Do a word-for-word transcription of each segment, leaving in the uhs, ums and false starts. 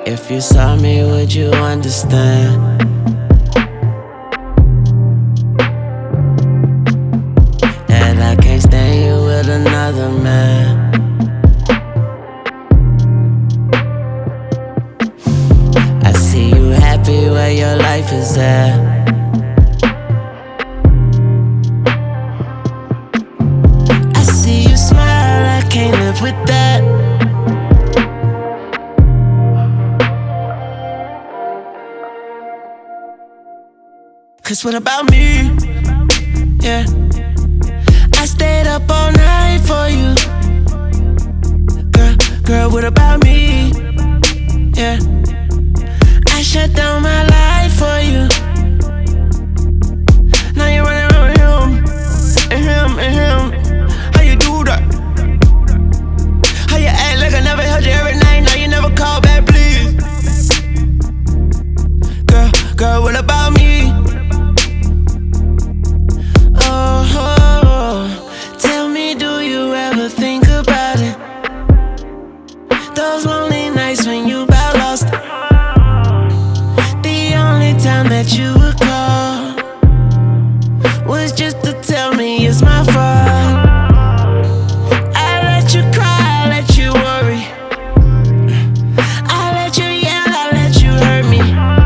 If you saw me, would you understand? That I can't stand you with another man. I see you happy where your life is at. I see you smile, I can't live with that. Cause what about me? Yeah, I stayed up all night for you. Girl, girl, what about me? Yeah, I shut down my life for you. Now you're running around with him, and him, and him. How you do that? How you act like I never held you every night? Now you never call back, please. Girl, girl, what about me? Those lonely nights when you about lost. The only time that you would call was just to tell me it's my fault. I let you cry, I let you worry, I let you yell, I let you hurt me.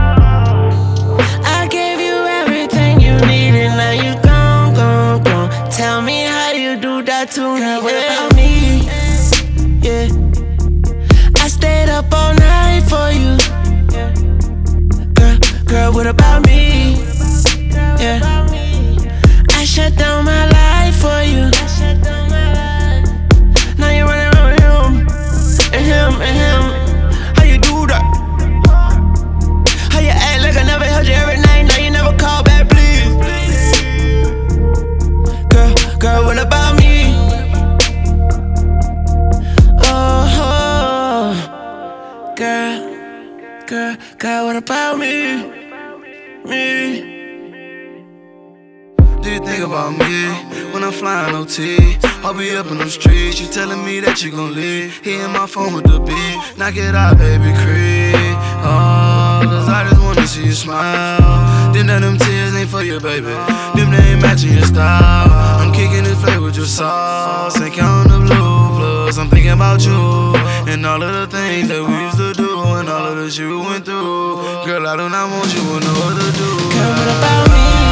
I gave you everything you needed, now you gone, gone, gone. Tell me how you do that to me. Girl, what about me? Yeah, I stayed up all night for you. Girl, girl, what about me? Yeah, I shut down my life for you. Now you're running around with him, and him, and him. How you do that? How you act like I never held you every night? Now you never call back, please. Girl, girl, what about me? Girl, girl, girl, what about me? Me? Do you think about me when I'm flying O T? I'll be up in them streets, you telling me that you gon' leave. Hitting my phone with the beat, knock it out, baby, creep. Oh, cause I just wanna see you smile. Then none of them tears ain't for you, baby. Them they ain't matching your style. I'm kicking this flavor with your sauce and counting the blue plus. I'm thinking about you and all of the things that we used to do and all of the shit we went through. Girl, I do not want you with no other dude. Girl, what about me?